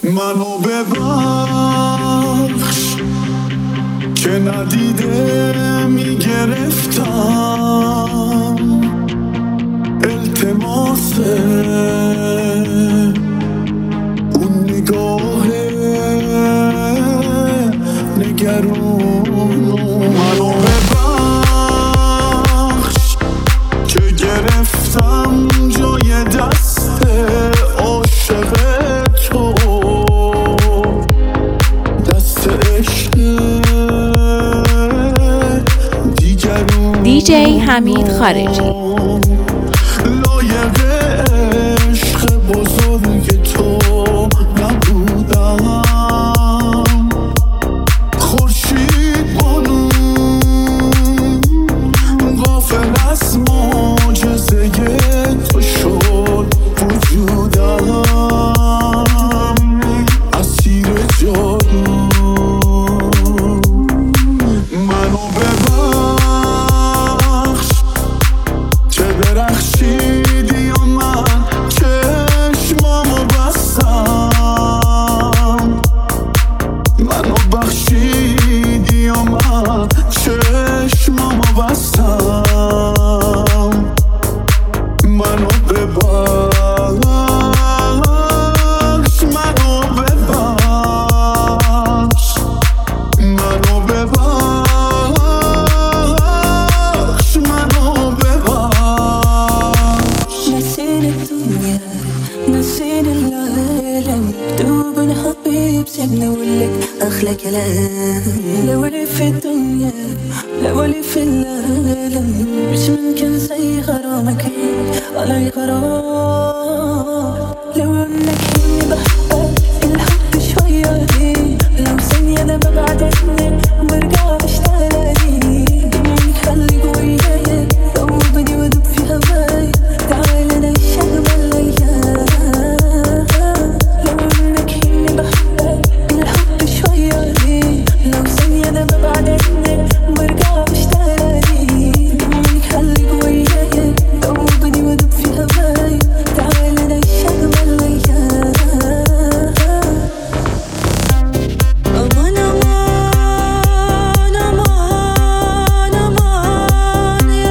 منو ببخش که ندیده میگرفتم التماسه اون نگاه نگرون. منو ببخش که گرفتم جای دست عاشق تو، دست عشق دیگرون. دیجی حمید خارجی. لایق عشق بزرگ تو نبودم، خورشید بانو غافل از معجزه تو شد وجودم، اسیر جادو. منو ببخش که درخشیدی و من چشمامو بستم، منو بخشیدی و من چشمامو بستم. منو ببخش، منو ببخش، منو ببخش، منو ببخش. نسينا الدنيا نسينا العالم، دوب الحبيب سيبنا ولك أحلى كلام. لو لي في الدنيا لو لي في العالم، مش ممكن زي غرامك علي غرام. لو انك اني بحبك الحب شوية دي، لو ثانية انا ببعد عنك برجع بشتاقلي، دموعي خليك وياي ذوبني ودوب في هواي، تعال نعيش اجمل ايام. لو انك اني بحبك الحب شوية دي، لو ثانية انا ببعد عنك برجع بشتاقلي، دموعي خليك وياي ذوبني ودوب في هواي، تعال نعيش اجمل ايام. أمان أمان أمان أمان يا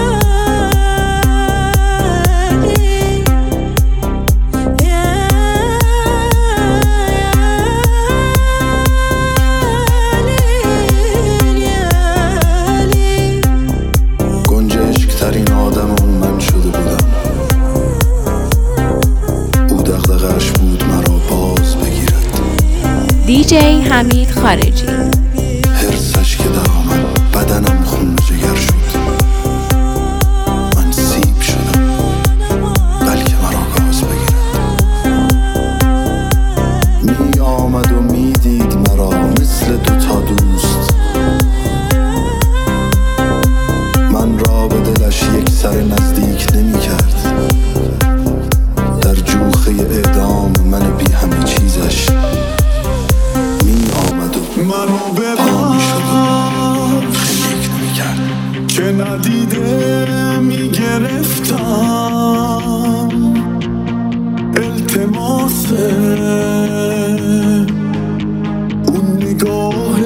ليل يا ليل يا ليل. گنجشک ترین آدم اون من شده بودم، او دغدغه‌اش بود مرا باز بگیرد. دیجی حمید خارجی. حرصش که در آمد بدنم خون جگر شد، من سیب شدم بلکه مرا گاز بگیرد. می آمد و می دید مرا مثل دوتا دوست، من را به دلش یک سر نزدیک نمی کرد. در جوخه اعدام من بی همه چیزش می آمد و منو پا می شد و خلیک نمی کرد که ندیده می گرفتم التماسه اون نگاه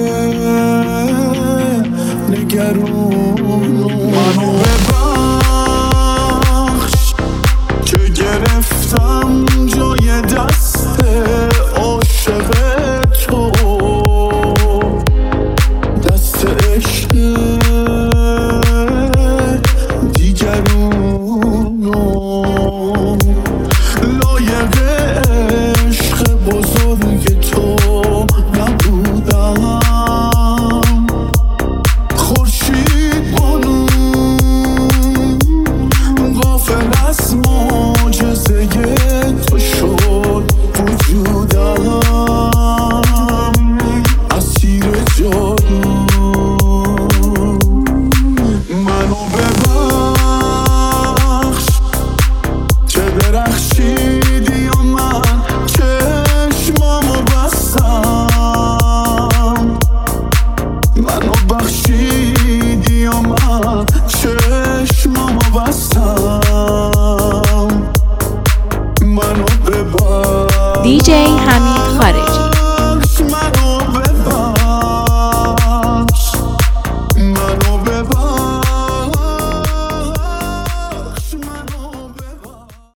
نگرون. منو ببخش که گرفتم جای دست عاشق تو، دست عشق دیگرون. لایق عشق بزرگ تو نبودم، خورشید حمید خارجی.